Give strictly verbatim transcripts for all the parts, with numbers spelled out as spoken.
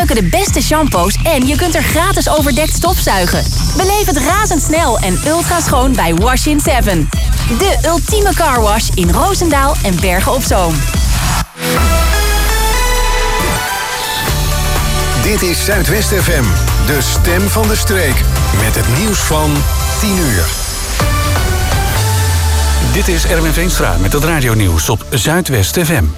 ruiken de beste shampoos en je kunt er gratis overdekt stofzuigen. Beleef het razendsnel en ultra schoon bij Wash in Seven. De ultieme carwash in Roosendaal en Bergen op Zoom. Dit is Zuidwest F M, de stem van de streek. Met het nieuws van tien uur. Dit is Erwin Veenstra met het radionieuws op Zuidwest F M.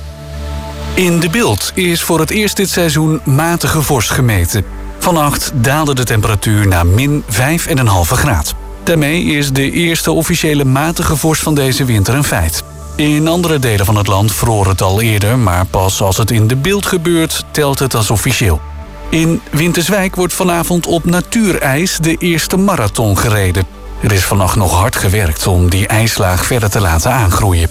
In De Bilt is voor het eerst dit seizoen matige vorst gemeten. Vannacht daalde de temperatuur naar min vijf komma vijf graad. Daarmee is de eerste officiële matige vorst van deze winter een feit. In andere delen van het land vroor het al eerder, maar pas als het in De Bilt gebeurt, telt het als officieel. In Winterswijk wordt vanavond op natuurijs de eerste marathon gereden. Er is vannacht nog hard gewerkt om die ijslaag verder te laten aangroeien.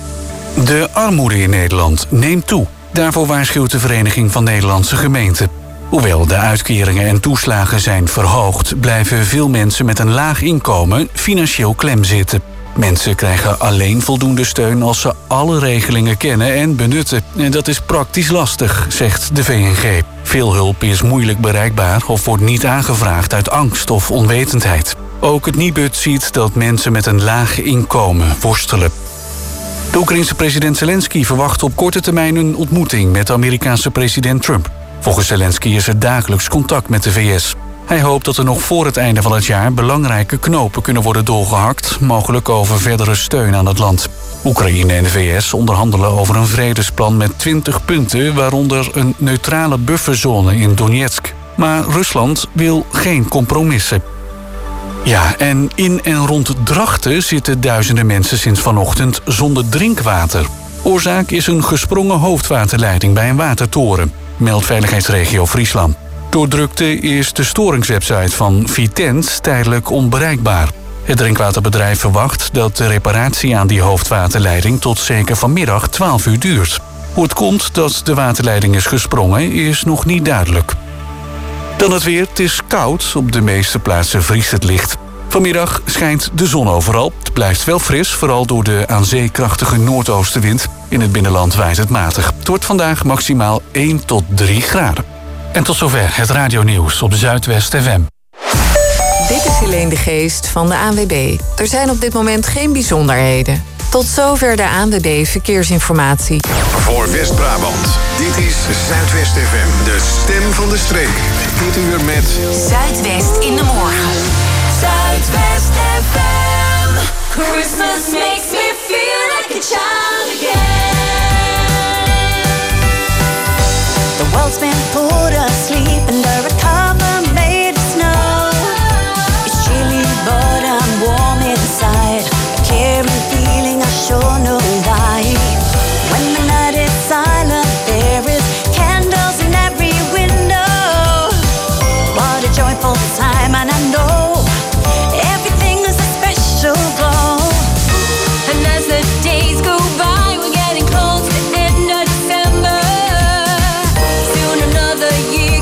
De armoede in Nederland neemt toe. Daarvoor waarschuwt de Vereniging van Nederlandse Gemeenten. Hoewel de uitkeringen en toeslagen zijn verhoogd, blijven veel mensen met een laag inkomen financieel klem zitten. Mensen krijgen alleen voldoende steun als ze alle regelingen kennen en benutten. En dat is praktisch lastig, zegt de V N G. Veel hulp is moeilijk bereikbaar of wordt niet aangevraagd uit angst of onwetendheid. Ook het Nibud ziet dat mensen met een laag inkomen worstelen. De Oekraïense president Zelensky verwacht op korte termijn een ontmoeting met de Amerikaanse president Trump. Volgens Zelensky is er dagelijks contact met de V S. Hij hoopt dat er nog voor het einde van het jaar belangrijke knopen kunnen worden doorgehakt, mogelijk over verdere steun aan het land. Oekraïne en de V S onderhandelen over een vredesplan met twintig punten, waaronder een neutrale bufferzone in Donetsk. Maar Rusland wil geen compromissen. Ja, en in en rond Drachten zitten duizenden mensen sinds vanochtend zonder drinkwater. Oorzaak is een gesprongen hoofdwaterleiding bij een watertoren, meldt veiligheidsregio Friesland. Door drukte is de storingswebsite van Vitens tijdelijk onbereikbaar. Het drinkwaterbedrijf verwacht dat de reparatie aan die hoofdwaterleiding tot zeker vanmiddag twaalf uur duurt. Hoe het komt dat de waterleiding is gesprongen is nog niet duidelijk. Dan het weer. Het is koud. Op de meeste plaatsen vriest het licht. Vanmiddag schijnt de zon overal. Het blijft wel fris, vooral door de aan zee krachtige noordoostenwind. In het binnenland waait het matig. Het wordt vandaag maximaal één tot drie graden. En tot zover het radionieuws op Zuidwest F M. Dit is Helene de Geest van de A N W B. Er zijn op dit moment geen bijzonderheden. Tot zover de A N W B Verkeersinformatie. Voor West-Brabant, dit is Zuidwest F M, de stem van de streek. Dit uur met Zuidwest in de morgen. Zuidwest F M. Christmas makes me feel like a child again. The world's been put asleep under a cover made of snow. It's chilly but I'm warm inside. A caring feeling I sure know why. When the night is silent there is candles in every window. What a joyful time, and I know everything is a special glow. And as the days go by, we're getting close to the end of December. Soon another year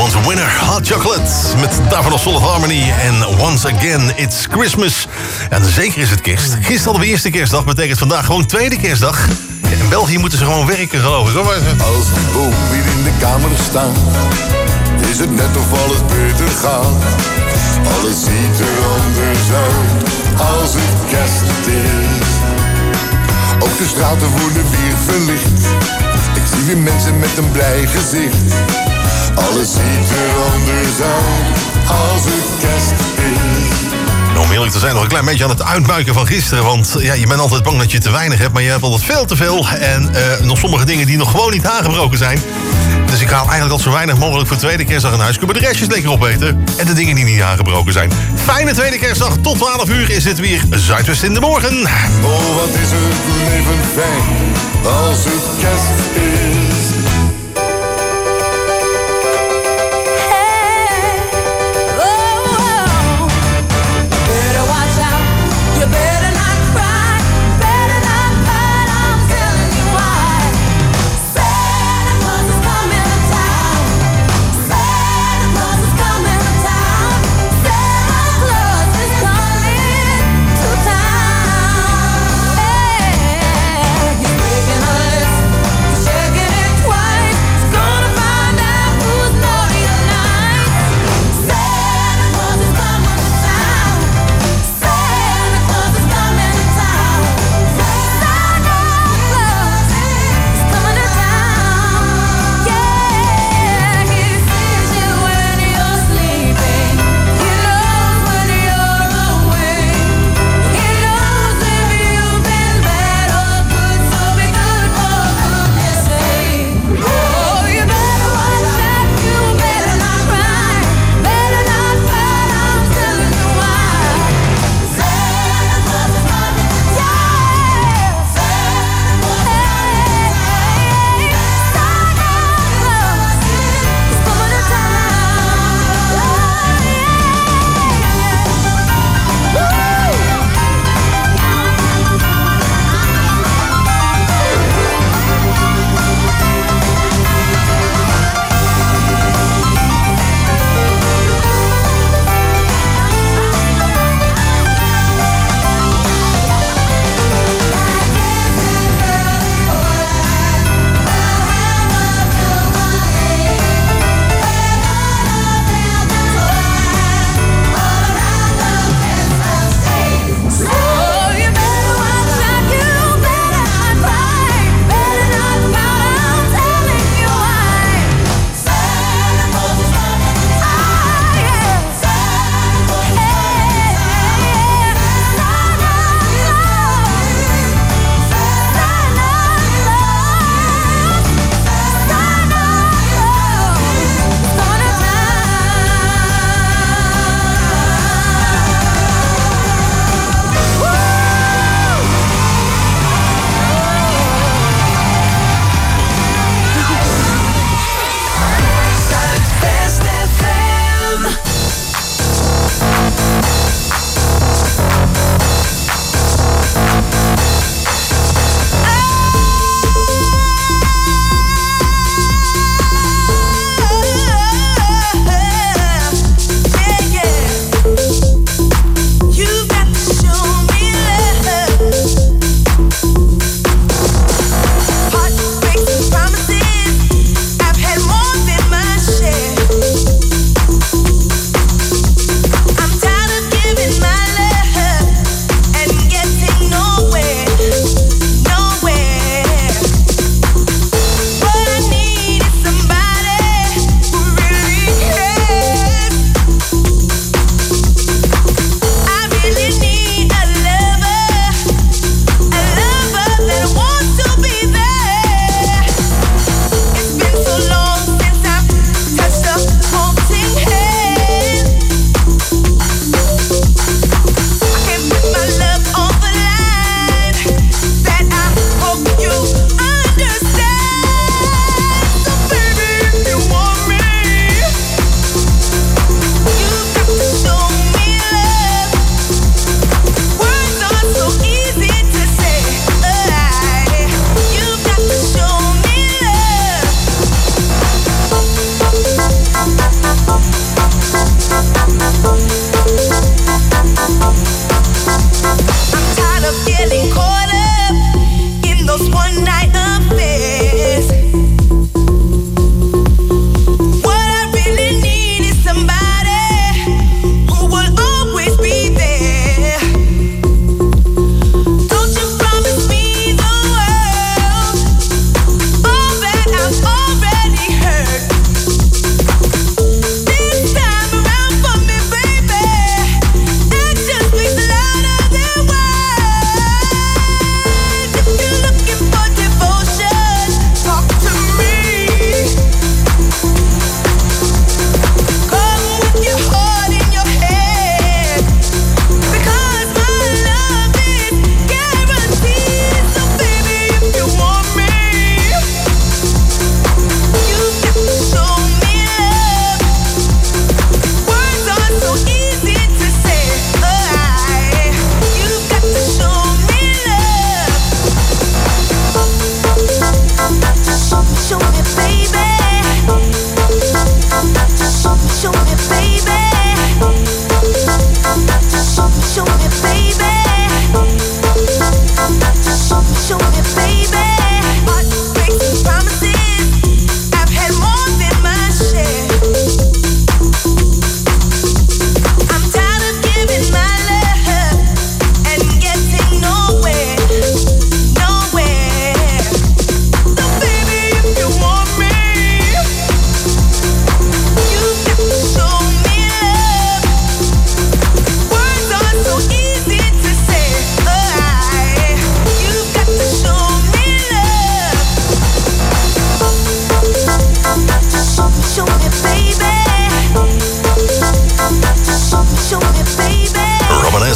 Nederlandse winner. Hot Chocolate met daarvan nog Solid Harmony en Once Again It's Christmas. En zeker is het kerst. Gisteren hadden we eerste kerstdag, betekent vandaag gewoon tweede kerstdag. In België moeten ze gewoon werken, geloof ik. Hoor. Als die boom weer in de kamer staat, is het net of alles beter gaat. Alles ziet er anders uit als het kerst is. Ook de straten worden weer verlicht. Ik zie weer mensen met een blij gezicht. Alles ziet er anders uit als het kerst is. Nou, om eerlijk te zijn, nog een klein beetje aan het uitbuiken van gisteren. Want ja, je bent altijd bang dat je te weinig hebt, maar je hebt altijd veel te veel. En uh, nog sommige dingen die nog gewoon niet aangebroken zijn. Dus ik haal eigenlijk al zo weinig mogelijk voor tweede kerstdag in huis. Kunnen we de restjes lekker opeten. En de dingen die niet aangebroken zijn. Fijne tweede kerstdag. Tot twaalf uur is het weer Zuidwest in de morgen. Oh, wat is het leven fijn als het kerst is. Checking it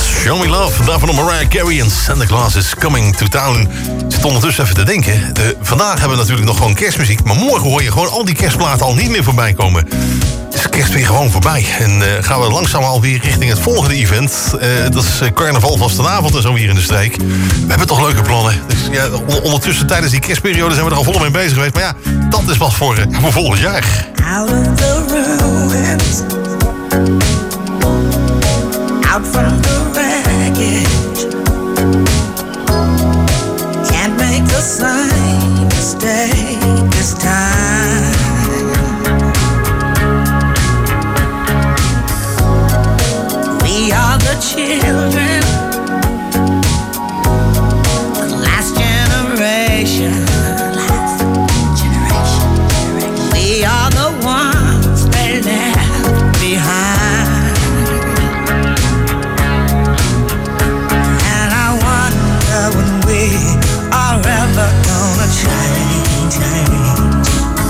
was Show Me Love. Daarvan op Mariah Carey en Santa Claus is Coming to Town. Ik zit ondertussen even te denken. De, vandaag hebben we natuurlijk nog gewoon kerstmuziek. Maar morgen hoor je gewoon al die kerstplaten al niet meer voorbij komen. Is kerst weer gewoon voorbij. En uh, gaan we langzaam alweer richting het volgende event. Uh, dat is uh, carnaval vastenavond en zo hier in de streek. We hebben toch leuke plannen. Dus ja, ondertussen tijdens die kerstperiode zijn we er al volop mee bezig geweest. Maar ja, dat is wat voor, uh, voor volgend jaar. Out of the ruins, out from the wreckage, can't make the same mistake this time. We are the children, the last generation. We are the ones they left behind. And I wonder when we are ever gonna change, change.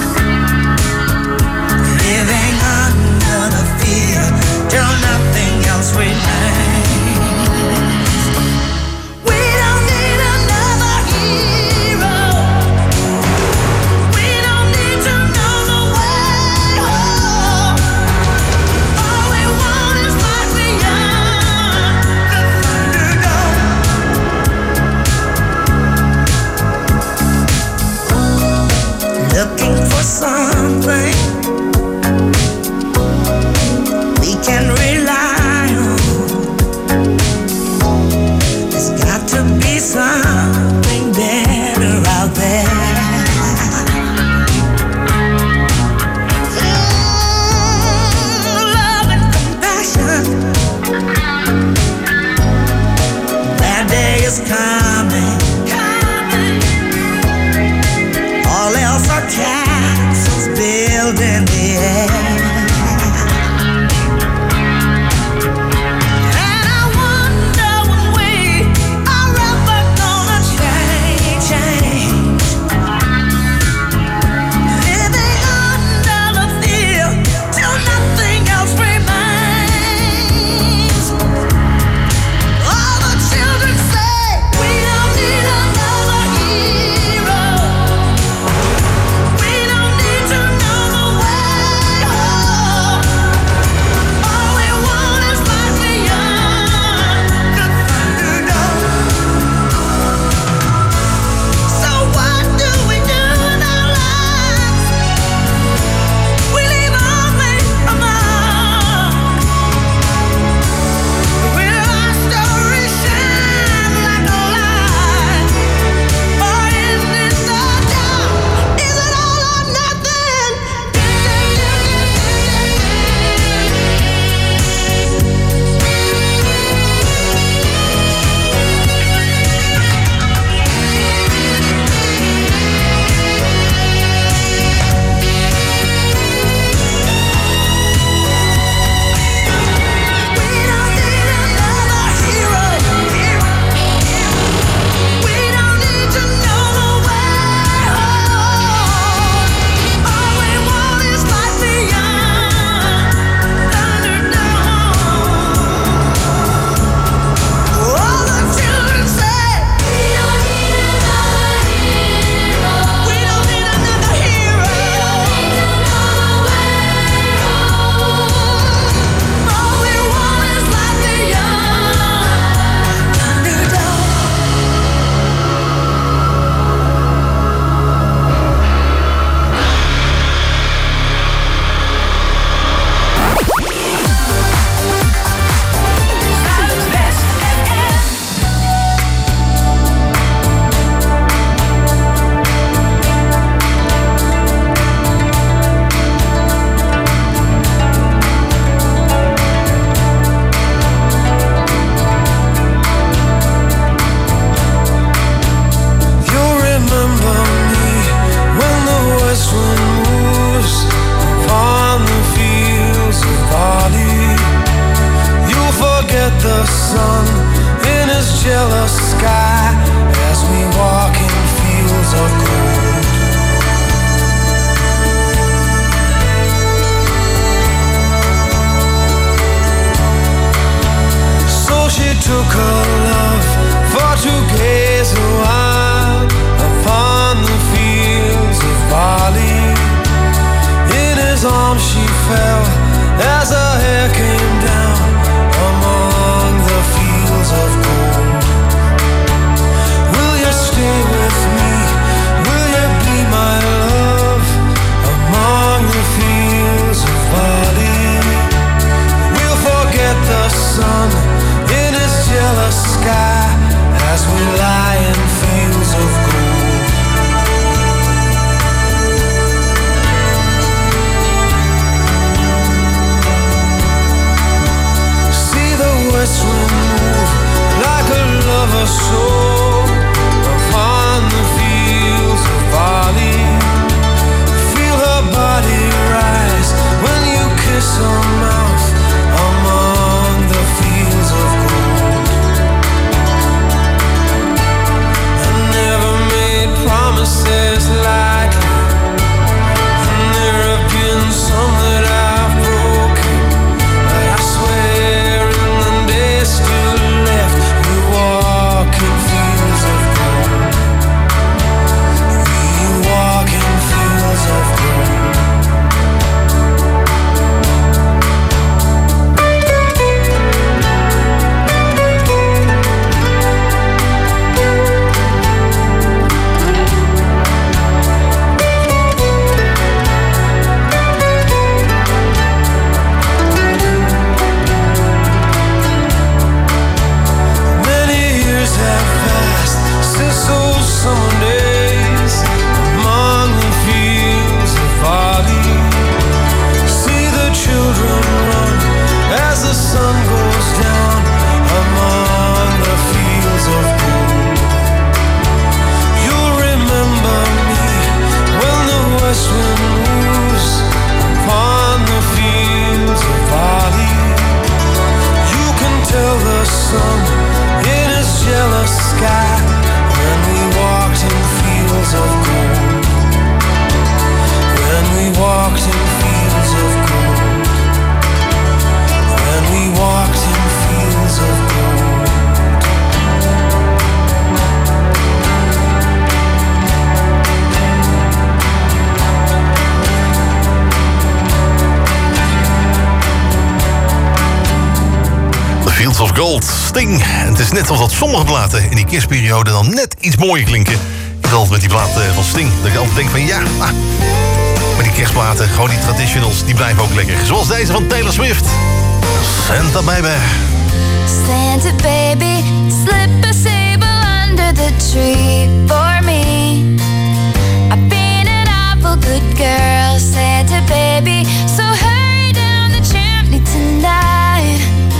Living under the fear till nothing else remains. We don't need another hero. We don't need to know the way home. All we want is life beyond the Thunderdome. Looking for something we can rely on. There's got to be something better out there. Mm, love and compassion. That day is coming. All else are castles built in the air. And I wonder when we are ever gonna change, change. Living under the fear till nothing else remains. All the children say we don't need another hero. We don't need to know the way home. All we want is life beyond the Thunderdome. So what do we do in our lives? We leave only a mark. Will our story shine like a light, or is it the dark? Is it all or nothing? We don't need another hero. We don't need to know the way home. All we want is life beyond Thunderdome. All the children say we don't need another hero. We don't need another hero. All we want is life beyond Thunderdome. You'll remember me when the west wind moves upon the fields of barley. You'll forget the sun in his jealous sky as we walk in fields of gold. So she took took her love for to gaze a while upon the fields of barley. In his arms she fell as her hair came down among the fields of gold. Will you stay with me? Will you be my love among the fields of barley? We'll forget the sun in his jealous sky as we lie in fields of gold. See the west wind move like a lover's soul upon the fields of barley. Feel her body rise when you kiss her mouth among the fields of gold. I never made promises lightly, and there have been some that I've broken, but I swear in the days still left, we walk in fields of gold. We walk in fields of gold. Many years have passed since those summer days among the fields of barley. See the children run as the sun goes down among the fields of gold. You'll remember me when the west wind moves upon the fields of barley. You can tell the sun in his jealous sky when we walked in fields of gold. When we walked in fields of gold. When we walked in fields of gold. The Fields of Gold, Sting. En het is net alsof dat sommige platen in die kerstperiode dan net iets mooier klinken. Ik heb altijd met die platen van Sting. Dat ik altijd denk van ja, ah, maar die kerstplaten, gewoon die traditionals, die blijven ook lekker. Zoals deze van Taylor Swift. Santa Baby. Santa baby, slip a sable under the tree for me. I've been an awful good girl, Santa baby, so hurry down the chimney tonight.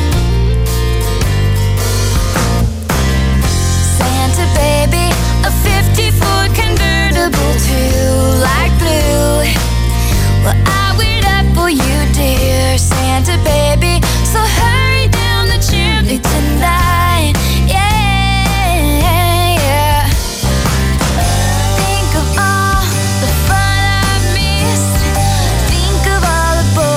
Santa baby, a fifty-foot convertible too, like blue. Well, I wait up for you, dear Santa baby, so hurry down the chimney tonight. Yeah, yeah. Think of all the fun I've missed. Think of all the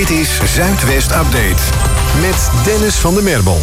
Dit is Zuidwest Update met Dennis van der Merbel.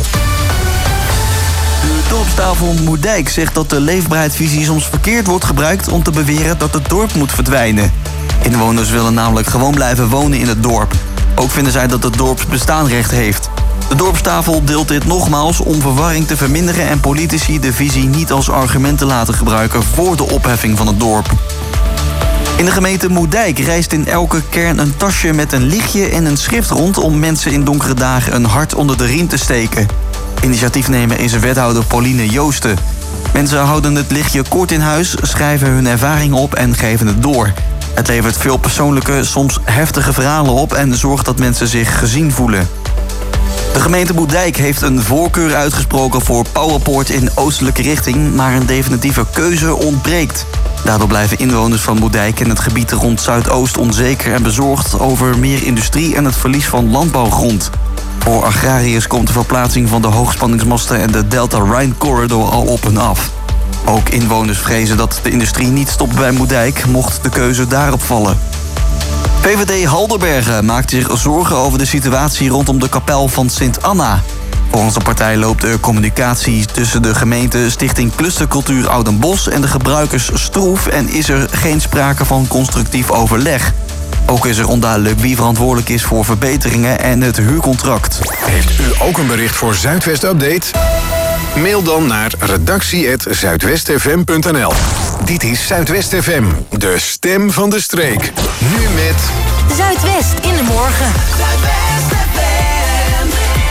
De dorpstafel Moerdijk zegt dat de leefbaarheidsvisie soms verkeerd wordt gebruikt om te beweren dat het dorp moet verdwijnen. Inwoners willen namelijk gewoon blijven wonen in het dorp. Ook vinden zij dat het dorp bestaanrecht heeft. De dorpstafel deelt dit nogmaals om verwarring te verminderen en politici de visie niet als argument te laten gebruiken voor de opheffing van het dorp. In de gemeente Moerdijk reist in elke kern een tasje met een lichtje en een schrift rond om mensen in donkere dagen een hart onder de riem te steken. Initiatiefnemer is wethouder Pauline Joosten. Mensen houden het lichtje kort in huis, schrijven hun ervaring op en geven het door. Het levert veel persoonlijke, soms heftige verhalen op en zorgt dat mensen zich gezien voelen. De gemeente Moerdijk heeft een voorkeur uitgesproken voor Powerpoort in oostelijke richting, maar een definitieve keuze ontbreekt. Daardoor blijven inwoners van Moerdijk en het gebied rond Zuidoost onzeker en bezorgd over meer industrie en het verlies van landbouwgrond. Voor agrariërs komt de verplaatsing van de hoogspanningsmasten en de Delta Rhine Corridor al op en af. Ook inwoners vrezen dat de industrie niet stopt bij Moerdijk, mocht de keuze daarop vallen. V V D Halderbergen maakt zich zorgen over de situatie rondom de kapel van Sint Anna. Volgens de partij loopt de communicatie tussen de gemeente Stichting Clustercultuur Oudenbosch en de gebruikers stroef en is er geen sprake van constructief overleg. Ook is er onduidelijk wie verantwoordelijk is voor verbeteringen en het huurcontract. Heeft u ook een bericht voor Zuidwest Update? Mail dan naar redactie apenstaartje zuidwest f m punt n l. Dit is Zuidwest F M, de stem van de streek. Nu met Zuidwest in de morgen. Zuidwest F M.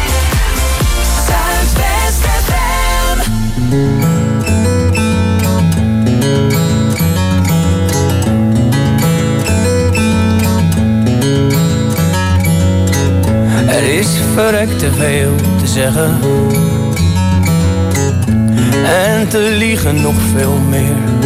Zuidwest F M. Er is verrekt te veel te zeggen en te liegen nog veel meer.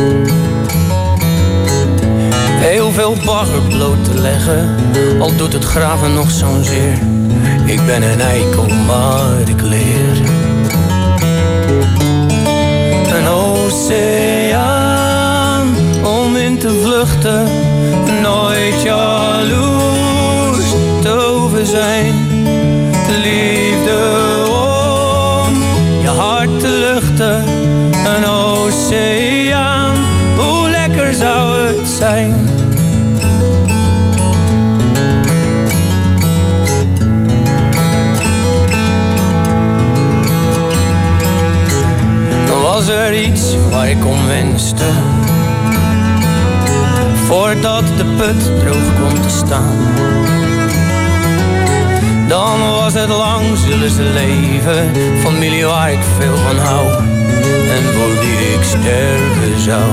Heel veel bagger bloot te leggen, al doet het graven nog zo'n zeer. Ik ben een eikel, maar ik leer. Een oceaan om in te vluchten, nooit jaloers te over zijn. Liefde om je hart te luchten, een oceaan, hoe lekker zou het zijn. Dan was er iets waar ik om wenste, voordat de put droog kwam te staan. Dan was het lang zullen ze leven, familie waar ik veel van hou en voor wie ik sterven zou.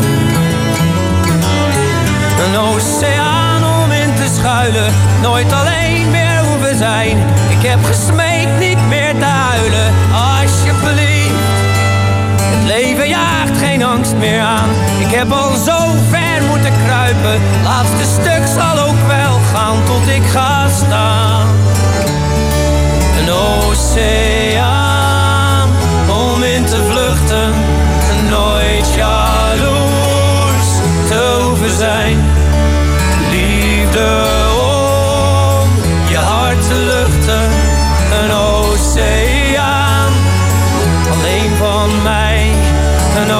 Een oceaan om in te schuilen, nooit alleen meer hoeven zijn. Ik heb gesmeekt niet meer te huilen, alsjeblieft. Het leven jaagt geen angst meer aan, ik heb al zo ver moeten kruipen. Laatste stuk zal ook wel gaan tot ik ga staan. Een oceaan om in te vluchten, nooit jaloers te hoeven zijn. Liefde om je hart te luchten, een oceaan alleen van mij. Een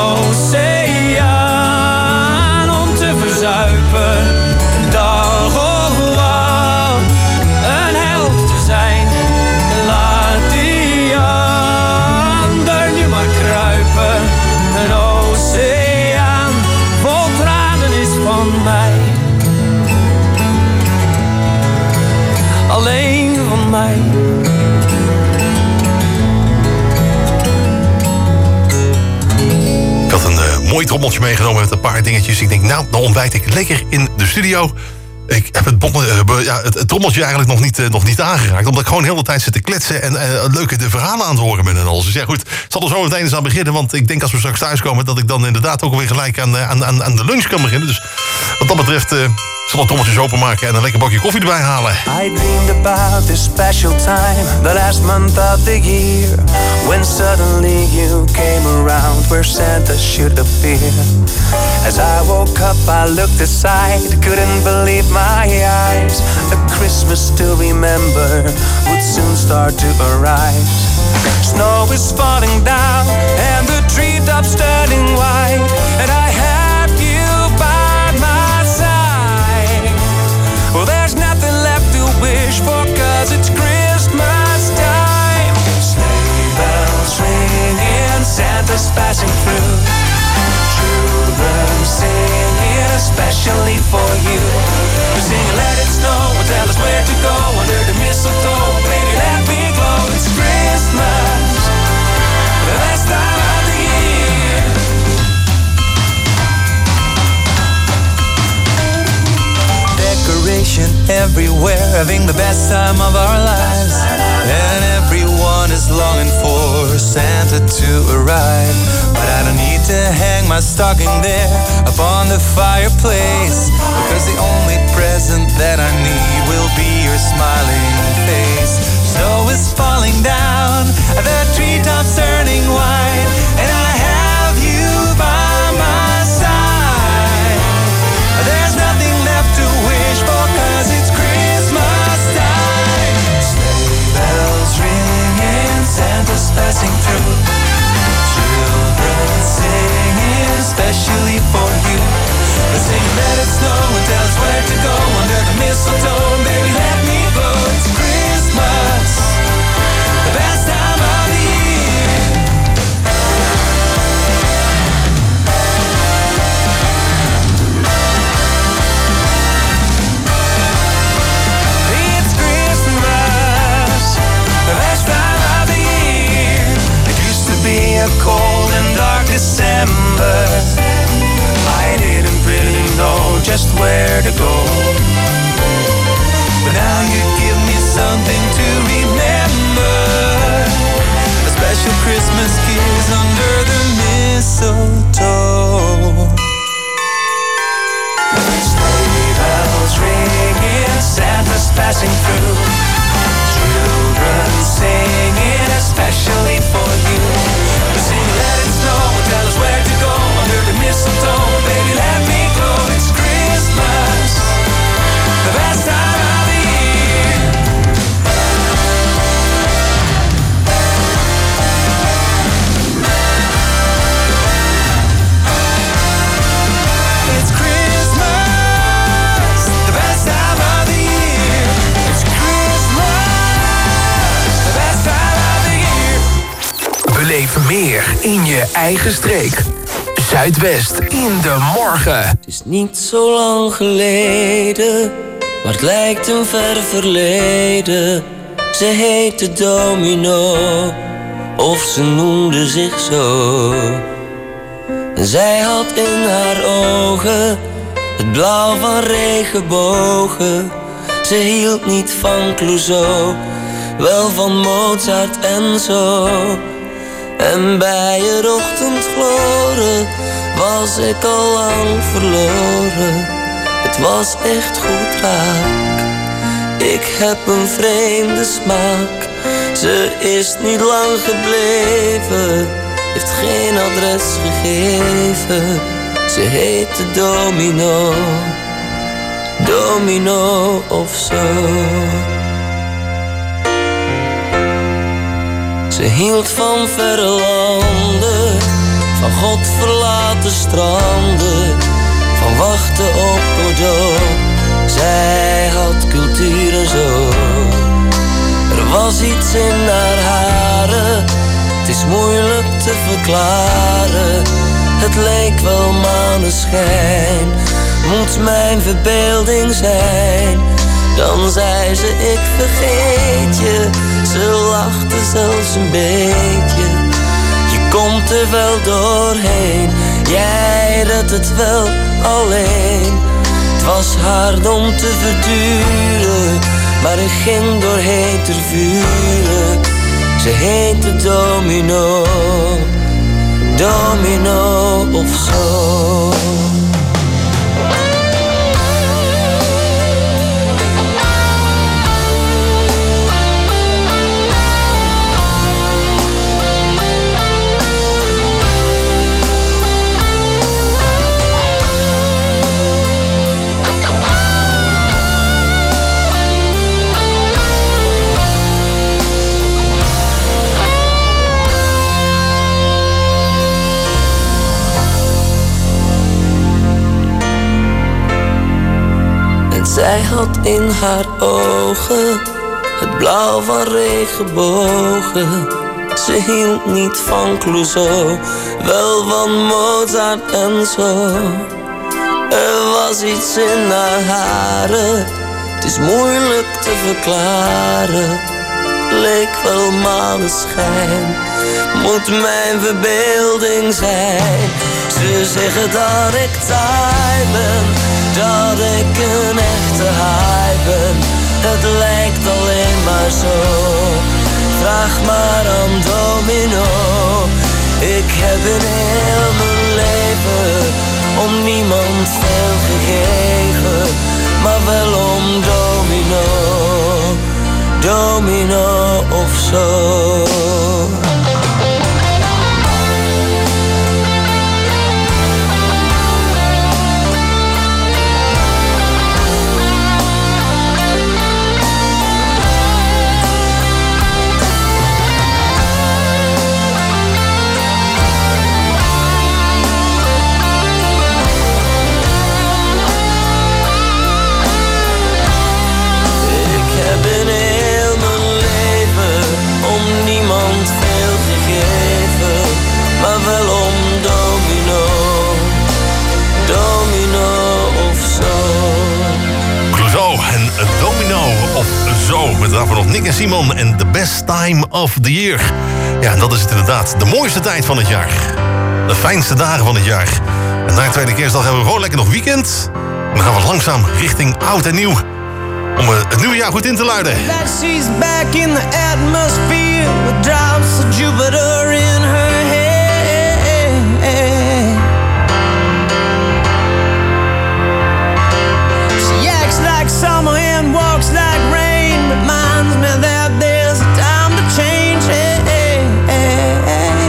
oceaan om te verzuipen, dag of wat, een held te zijn. Laat die ander nu maar kruipen. Een oceaan vol tranen is van mij. Alleen van mij. Ik had een uh, mooi trommeltje meegenomen met een paar dingetjes. Ik denk, nou, dan ontbijt ik lekker in de studio. Ik heb het, botten, uh, ja, het, het trommeltje eigenlijk nog niet, uh, nog niet aangeraakt. Omdat ik gewoon heel de tijd zit te kletsen en uh, leuke de verhalen aan het horen ben en alles. Dus ja goed, ik zal er zo meteen eens aan beginnen. Want ik denk als we straks thuiskomen dat ik dan inderdaad ook weer gelijk aan, aan, aan, aan de lunch kan beginnen. Dus wat dat betreft uh, zal wat tommeltjes openmaken en een lekker bakje koffie erbij halen. I dreamed about this special time, the last month of the year, when suddenly you came around where Santa should appear. As I woke up, I looked aside, couldn't believe my eyes. A Christmas to remember would soon start to arise. Snow is falling down and the treetops turning white, and I have you by my side. Well, there's nothing left to wish for, 'cause it's Christmas time. Sleigh bells ringing, Santa's passing through. Children singing especially for you. We're singing let it snow, and tell us where to go under the mistletoe. Baby, let me glow, it's Christmas, the best time of the year. Decoration everywhere, having the best time of our lives. And everyone is longing for Santa to arrive. But I don't need to hang my stocking there upon the fireplace, because the only present that I need will be your smiling face. Snow is falling down, the treetops turning white, and I have you by my side. There's nothing left to wish for, 'cause it's Christmas time. Sleigh bells ringing, Santa's passing through. Children singing especially for you. We're singing let it snow and tell us where to go under the mistletoe. Baby, let me go, it's Christmas, the best time of the year. It's Christmas, the best time of the year. It used to be a cold and dark December. I didn't really know just where to go, but now you give me something to remember. A special Christmas kiss under the mistletoe. Sleigh bells ringing, Santa's passing through. Children singing especially for you. We sing let it snow and tell us where to go under the mistletoe. Baby, let me go, it's Christmas, the best time of the year. It's Christmas, the best time of the year. It's Christmas, the best time of the year. Beleef meer in je eigen streek. Zuidwest in de morgen. Het is niet zo lang geleden, maar het lijkt een ver verleden. Ze heette Domino, of ze noemde zich zo. En zij had in haar ogen het blauw van regenbogen. Ze hield niet van Clouseau, wel van Mozart en zo. En bij het ochtendgloren was ik al lang verloren. Het was echt goed raak. Ik heb een vreemde smaak. Ze is niet lang gebleven, heeft geen adres gegeven. Ze heette Domino, Domino of zo. Ze hield van verre landen, van God verlaten stranden, van wachten op Godot. Zij had cultuur en zo. Er was iets in haar haren, het is moeilijk te verklaren. Het leek wel maneschijn, moet mijn verbeelding zijn. Dan zei ze ik vergeet je, ze lachte zelfs een beetje. Je komt er wel doorheen, jij redt het wel alleen. Het was hard om te verduren, maar ik ging doorheen ter vuren. Ze heette Domino, Domino of zo. Zij had in haar ogen het blauw van regenbogen. Ze hield niet van Clouseau, wel van Mozart en zo. Er was iets in haar haren, het is moeilijk te verklaren. Leek wel maneschijn, moet mijn verbeelding zijn. Ze zeggen dat ik taai ben, dat ik een echte haai ben. Het lijkt alleen maar zo, vraag maar aan Domino. Ik heb in heel mijn leven om niemand veel gegeven, maar wel om Domino, Domino of zo. Zo, met daarvoor nog Nick en Simon en The Best Time of the Year. Ja, en dat is het inderdaad. De mooiste tijd van het jaar. De fijnste dagen van het jaar. En na de tweede kerstdag hebben we gewoon lekker nog weekend. En dan gaan we langzaam richting oud en nieuw. Om het nieuwe jaar goed in te luiden. That she's back in the atmosphere with drops of Jupiter in her head. She acts like summer and walks like rain. Reminds me that there's a time to change. Hey, hey, hey.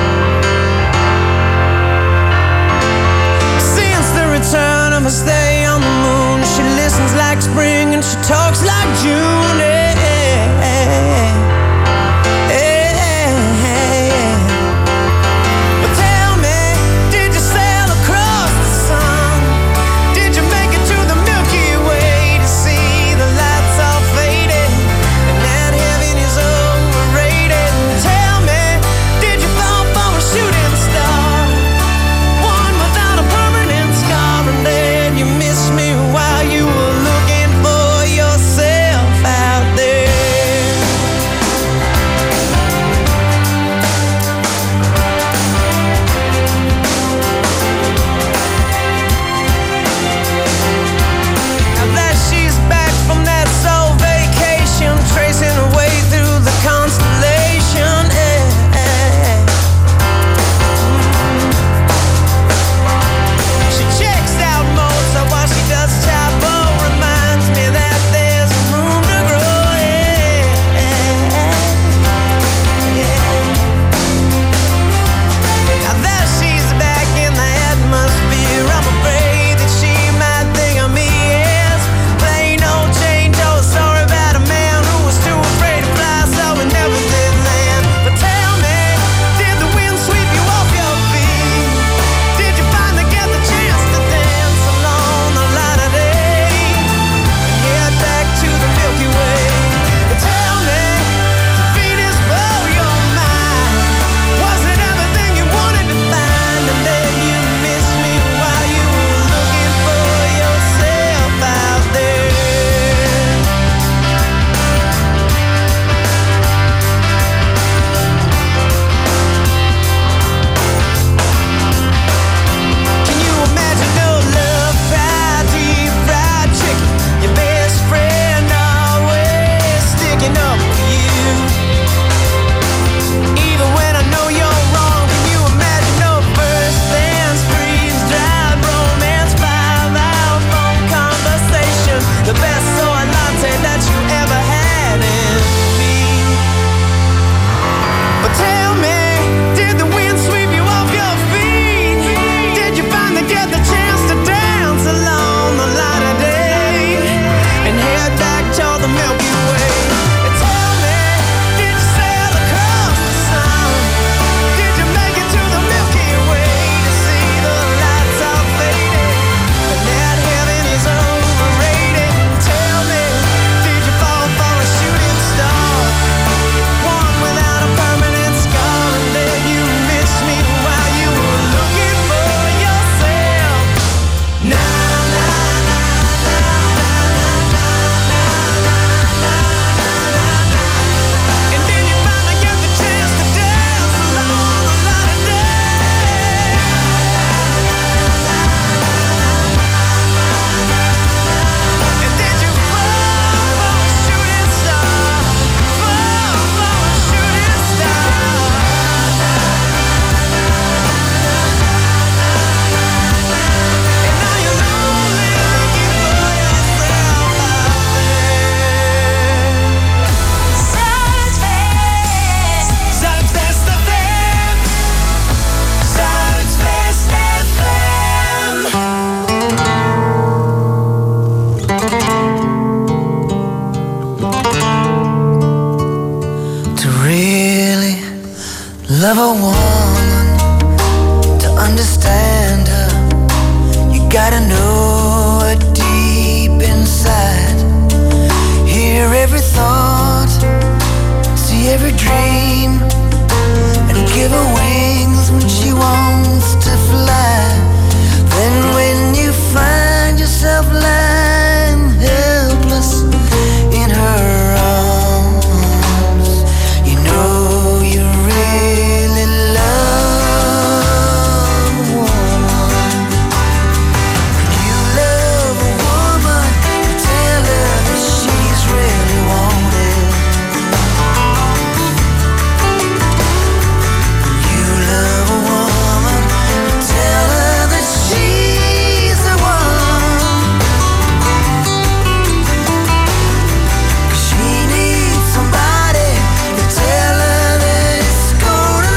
Since the return of her stay on the moon, she listens like spring and she talks like June. Hey, hey, hey, hey. But tell me, did you sail across the sun? Did you make it to the Milky Way to see the lights all faded? And that heaven is overrated. Tell me, did you fall for a shooting star? One without a permanent scar, and then you missed me while you were looking for yourself out there. Now that she's back from that soul vacation, tracing her way through the constellation. eh, eh. She checks out Mozart while she does Chapo. Reminds me that there's room to grow. eh, eh, eh. Now that she's back in the atmosphere, I'm afraid that she might think of me as plain old Jane Doe. Sorry about a man who was too afraid to fly, so we never did land. But tell me, did the wind sweep you off your feet? Did you finally get the chance to dance along the light of day and head back to the Milky Way? But tell me, did Venus blow your mind? Was it everything you wanted to find? And then you missed me while you were looking for yourself out there. Can you imagine no love, fried deep fried chicken? Your best friend always sticking up for you. Even when I know you're wrong, can you imagine no first dance, freeze dried romance, five hour phone conversation? The best soy latte that you ever had in me. But tell me, did the wind sweep you off your feet? Did you finally get the chance to dance along the light of day and head back to the Milky Way? And tell love a woman, to understand her, you gotta know her deep inside. Hear every thought, see every dream, and give her wings when she wants to fly. Then when you find yourself lying helpless in her arms, you know you really love a woman. When you love a woman, you tell her that she's really wanted. When you love a woman, you tell her that she's the one. 'Cause she needs somebody to tell her that it's gonna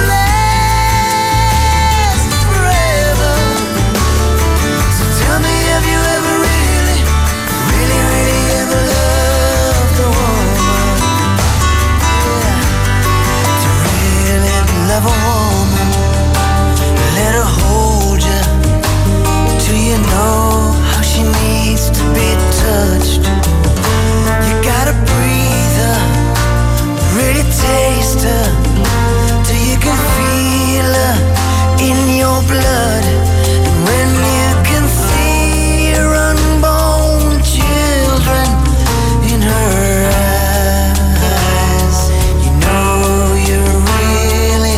last forever. So tell me, have you ever really, really, really ever loved a woman? Yeah. To really love a woman, let her hold you till you know how she needs to be touched. You gotta breathe her, really taste her, till you can feel her in your blood. And when you can see your unborn children in her eyes, you know you really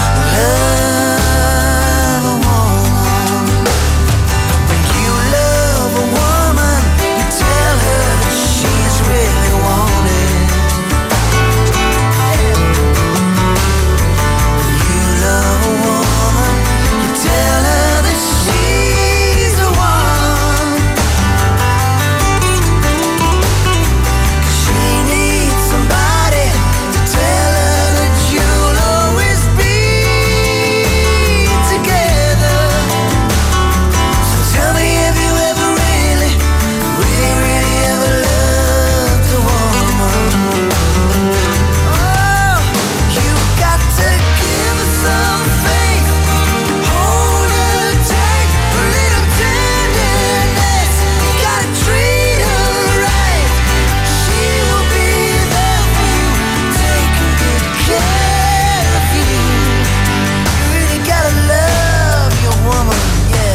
love a woman. When you love a woman, you tell her that she's really wanted. When you love a woman, you tell her that she's the one. 'Cause she needs somebody to tell her that you'll always be together. So tell me, have you ever really, really, really ever loved a woman? Oh, you've got to give her some faith, hold her tight, a little tenderness. You gotta treat her right. She will be there for you, taking good care of you. You really gotta love your woman, yeah.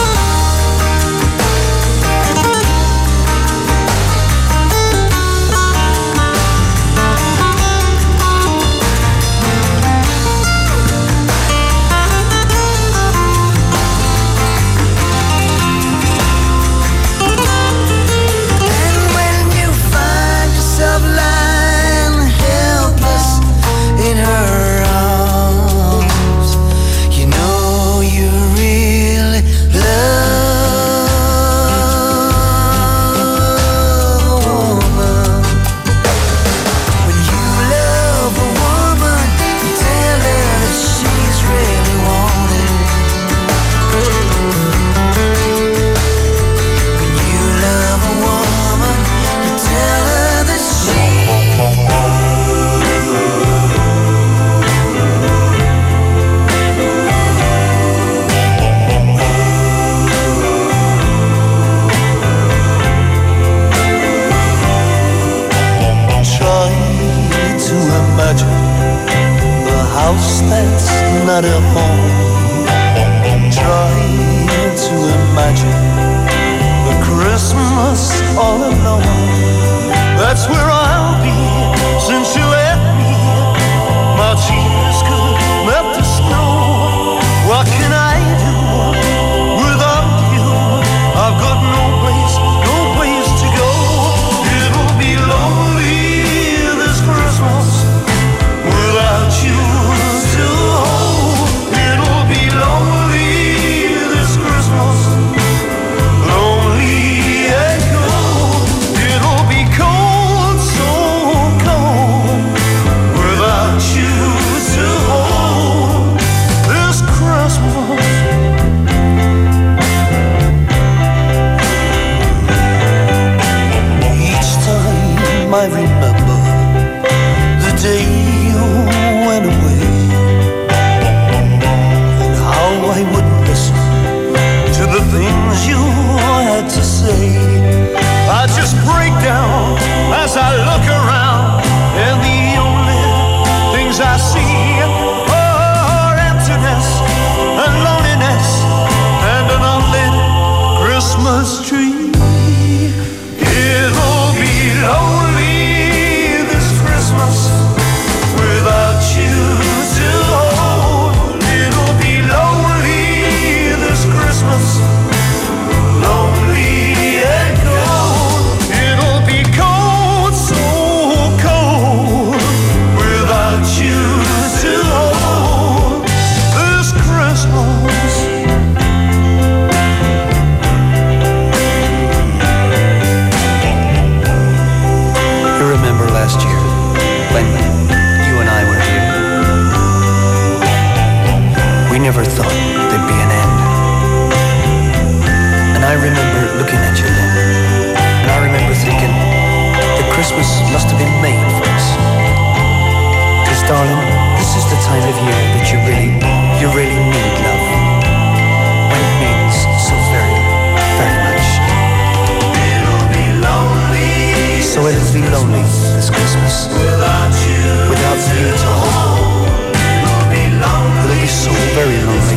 And when you find yourself lying helpless in her arms, you know you really love a woman. When you love a woman, you tell her that she's really wanted. When you love a woman, you tell her that she. Try to imagine a house that's not a home. Try to imagine a Christmas all alone. That's where I'll be since you left me. My tears could melt the snow. What can I do without you? I've got no place, no place to go. It'll be lonely this Christmas without you to hold. It'll be lonely this Christmas, lonely and cold. It'll be cold, so cold, without you to hold this Christmas. Each time I remember the day you went away, I wouldn't listen to the things you had to say. I just break down as I look around, and the only things I see are emptiness and loneliness and an unlit Christmas tree. It'll be lonely this Christmas without you to hold. It'll be lonely this Christmas, lonely and cold. It'll be cold, so cold, without you to hold this Christmas. You remember last year when you and I were here? We never thought there'd be an end. And I remember looking at you then, and I remember thinking that Christmas must have been made for us. Because darling, this is the time of year that you really, you really need love. When it means so very, very much. It'll be lonely. So it'll be lonely this Christmas without you, without you to hold. It'll be lonely. It'll be so very lonely,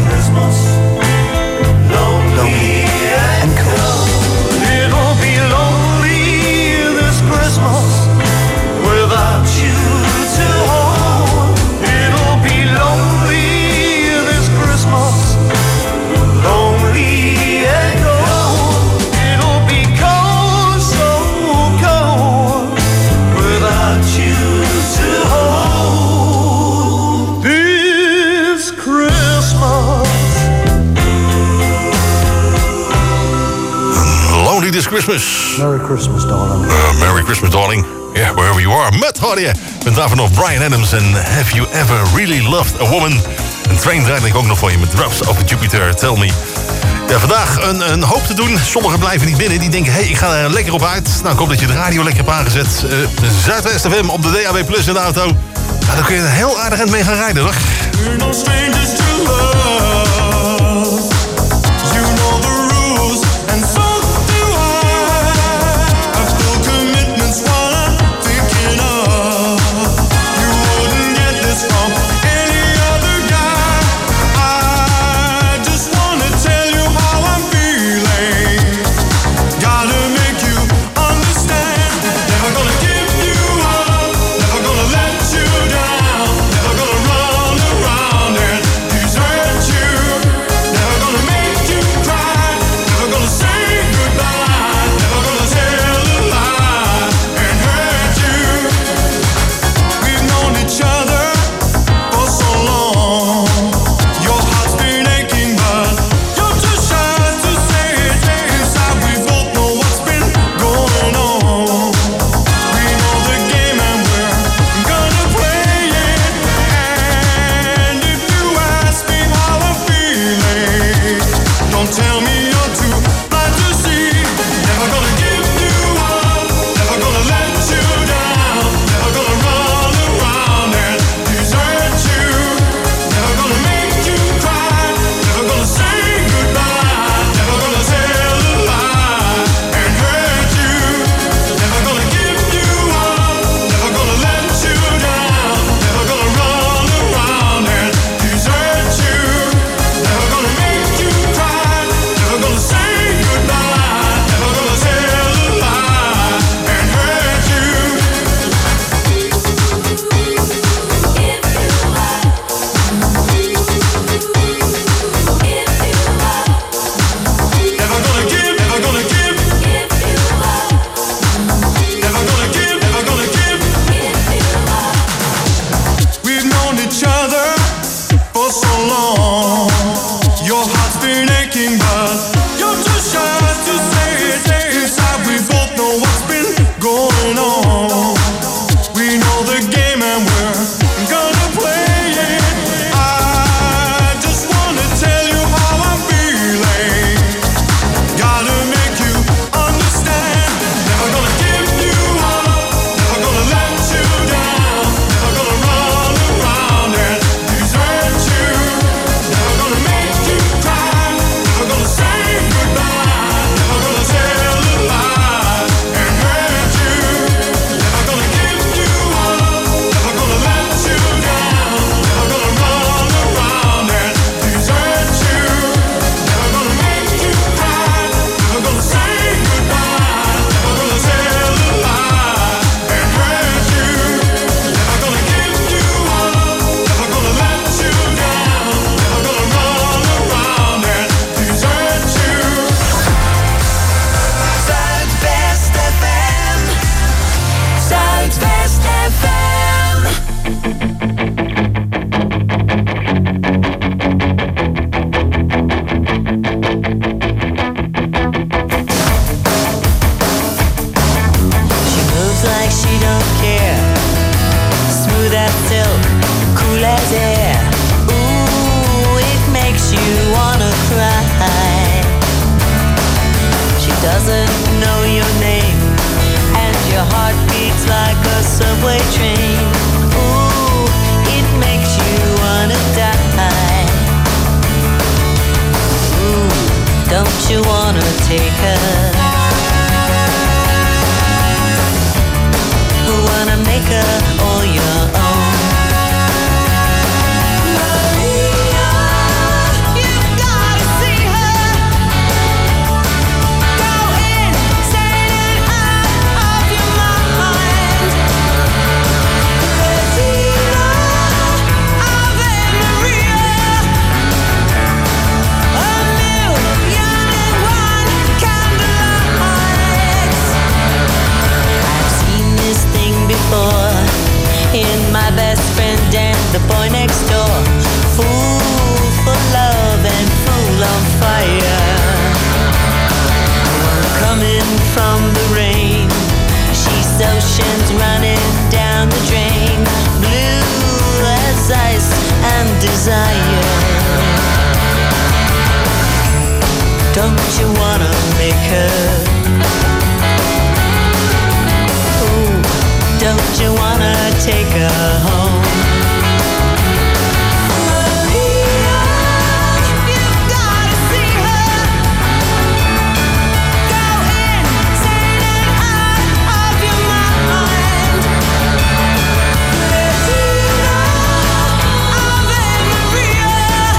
lonely and cold. It'll be lonely this Christmas without you to hold. It'll be lonely this Christmas, lonely and cold. It'll be cold, so cold, without you to hold this Christmas. Lonely This Christmas. Merry Christmas, darling. Uh, Merry Christmas, darling. Yeah, wherever you are. Met hoorde je. Met daarvan nog Bryan Adams en Have You Ever Really Loved a Woman? Een train draait ik ook nog voor je met Drops of Jupiter, Tell Me. Ja, vandaag een, een hoop te doen. Sommigen blijven niet binnen. Die denken, hé, hey, ik ga er lekker op uit. Nou, ik hoop dat je de radio lekker hebt aangezet. Uh, Zuidwest F M op de D A B Plus in de auto. Nou, dan kun je er heel aardig eind mee gaan rijden, hoor. We're no strangers to love. You know the rules, and so do I. I've still commitments while I'm thinking of. You wouldn't get this from any other guy. I just wanna tell you how I'm feeling. Gotta make you understand. Never gonna give you up. Never gonna let you down. Never gonna run around and desert you. dare. Ooh, it makes you wanna cry. She doesn't know your name, and your heart beats like a subway train. Ooh, it makes you wanna die. Ooh, don't you wanna take her? Wanna make her all your own. Maria, you've gotta see her. Go insane and out of your mind. Regina, Ave Maria. A million and one candlelights. I've seen this thing before in my best friend and the boy next door. Fool for love and fool on fire. One coming from the rain. She's oceans running down the drain. Blue as ice and desire. Don't you wanna make her? Don't you wanna take her home? Maria, you've gotta see her. Go insane and out of your mind. Regina, Ave Maria.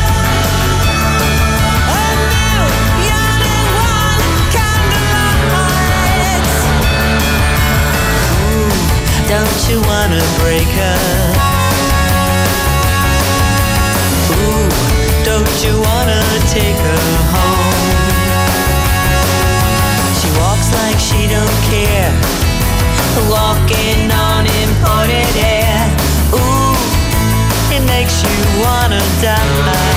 A million and one candlelights. Don't you wanna break her? Ooh, don't you wanna take her home? She walks like she don't care, walking on imported air. Ooh, it makes you wanna die.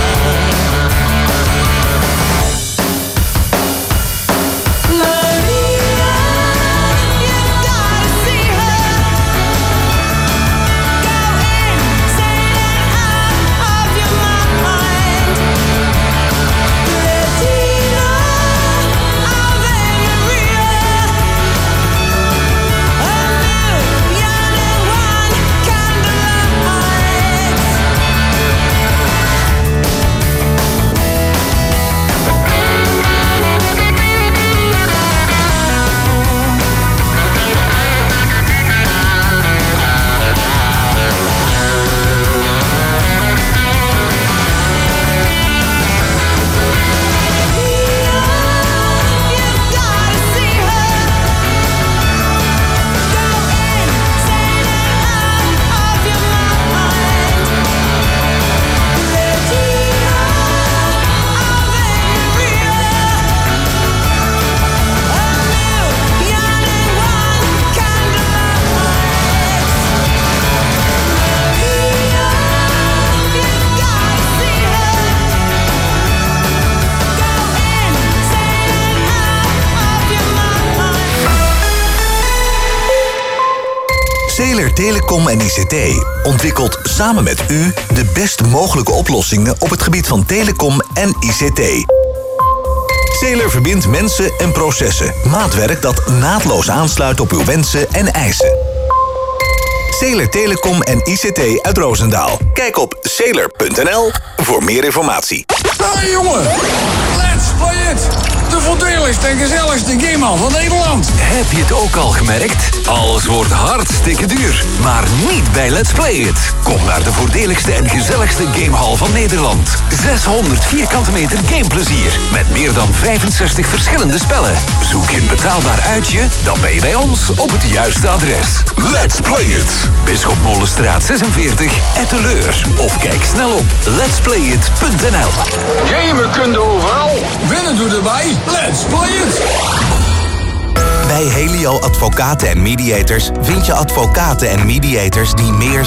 Zeler Telecom en I C T ontwikkelt samen met u de best mogelijke oplossingen op het gebied van telecom en I C T. Zeler verbindt mensen en processen. Maatwerk dat naadloos aansluit op uw wensen en eisen. Zeler Telecom en I C T uit Roosendaal. Kijk op zeler punt n l voor meer informatie. Hey jongen, let's play it! De voordeligste en gezelligste gamehal van Nederland. Heb je het ook al gemerkt? Alles wordt hartstikke duur. Maar niet bij Let's Play It. Kom naar de voordeligste en gezelligste gamehal van Nederland. zeshonderd vierkante meter gameplezier. Met meer dan vijfenzestig verschillende spellen. Zoek je een betaalbaar uitje? Dan ben je bij ons op het juiste adres. Let's Play It. Bisschopmolenstraat zesenveertig, Etteleur. Of kijk snel op lets play it punt n l. Gamen kun je overal. Winnen doe erbij. Let's play it. Bij Helio Advocaten en Mediators vind je advocaten en mediators die meer